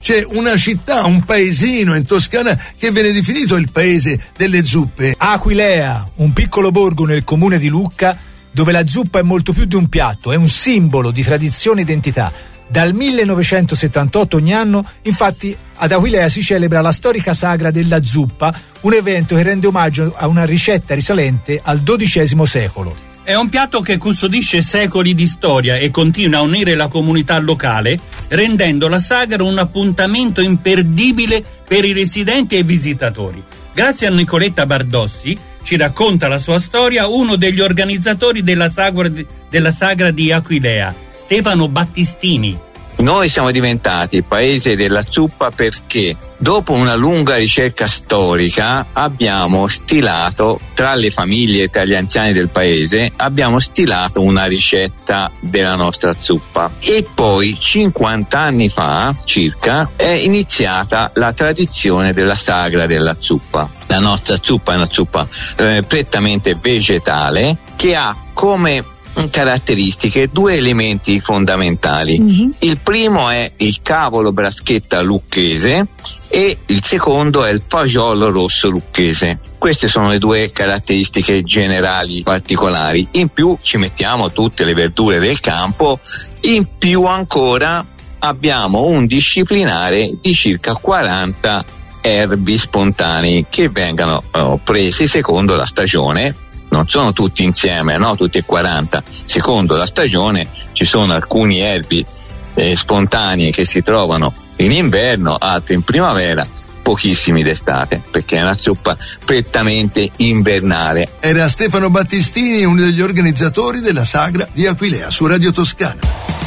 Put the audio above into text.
c'è una città, un paesino in Toscana che viene definito il paese delle zuppe. Aquilea, un piccolo borgo nel comune di Lucca, dove la zuppa è molto più di un piatto, è un simbolo di tradizione e identità. Dal 1978 ogni anno, infatti, ad Aquilea si celebra la storica sagra della zuppa, un evento che rende omaggio a una ricetta risalente al XII secolo. È un piatto che custodisce secoli di storia e continua a unire la comunità locale, rendendo la sagra un appuntamento imperdibile per i residenti e i visitatori. Grazie a Nicoletta Bardossi, ci racconta la sua storia uno degli organizzatori della sagra di Aquilea, Stefano Battistini. Noi siamo diventati il paese della zuppa perché dopo una lunga ricerca storica abbiamo stilato, tra le famiglie, tra gli anziani del paese, abbiamo stilato una ricetta della nostra zuppa. E poi 50 anni fa circa è iniziata la tradizione della sagra della zuppa. La nostra zuppa è una zuppa prettamente vegetale che ha come caratteristiche due elementi fondamentali. Il primo è il cavolo braschetta lucchese e il secondo è il fagiolo rosso lucchese. Queste sono le due caratteristiche generali particolari. In più ci mettiamo tutte le verdure del campo, in più ancora abbiamo un disciplinare di circa 40 erbi spontanei che vengono presi secondo la stagione. Non sono tutti insieme, no? Tutti e 40. Secondo la stagione ci sono alcuni erbi spontanei che si trovano in inverno, altri in primavera, pochissimi d'estate, perché è una zuppa prettamente invernale. Era Stefano Battistini, uno degli organizzatori della sagra di Aquilea su Radio Toscana.